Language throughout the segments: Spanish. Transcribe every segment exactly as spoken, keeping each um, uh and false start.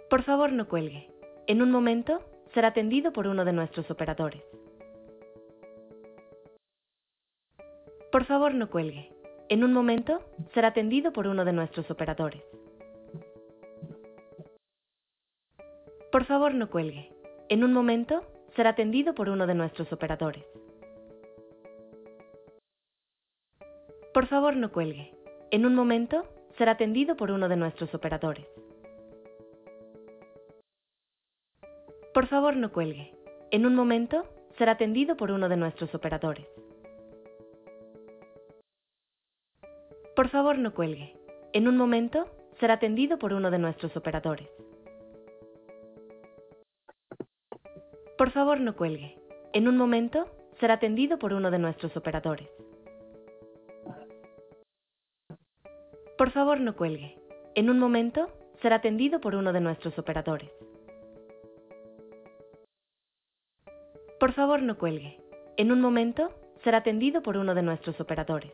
Por favor, no cuelgue. En un momento, será atendido por uno de nuestros operadores. Por favor, no cuelgue. En un momento, será atendido por uno de nuestros operadores. Por favor, no cuelgue. En un momento, será atendido por uno de nuestros operadores. Por favor, no cuelgue. En un momento, será atendido por uno de nuestros operadores. Por favor, no cuelgue. En un momento, será atendido por uno de nuestros operadores. Por favor, no cuelgue. En un momento, será atendido por uno de nuestros operadores. Por favor, no cuelgue. En un momento, será atendido por uno de nuestros operadores. Por favor, no cuelgue. En un momento, será atendido por uno de nuestros operadores. Por favor, no cuelgue. En un momento, será atendido por uno de nuestros operadores.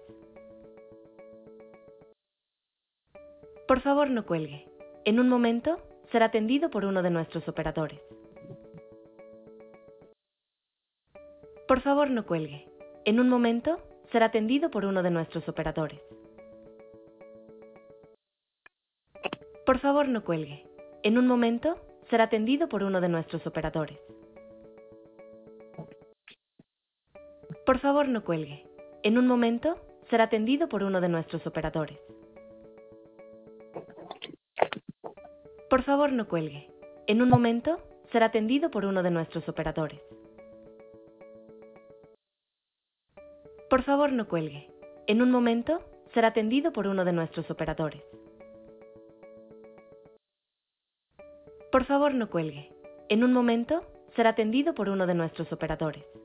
Por favor, no cuelgue. En un momento, será atendido por uno de nuestros operadores. Por favor, no cuelgue. En un momento, será atendido por uno de nuestros operadores. Por favor, no cuelgue. En un momento, será atendido por uno de nuestros operadores. Por favor, no cuelgue. En un momento, será atendido por uno de nuestros operadores. Por favor, no cuelgue. En un momento, será atendido por uno de nuestros operadores. Por favor, no cuelgue. En un momento, será atendido por uno de nuestros operadores. Por favor, no cuelgue. En un momento, será atendido por uno de nuestros operadores.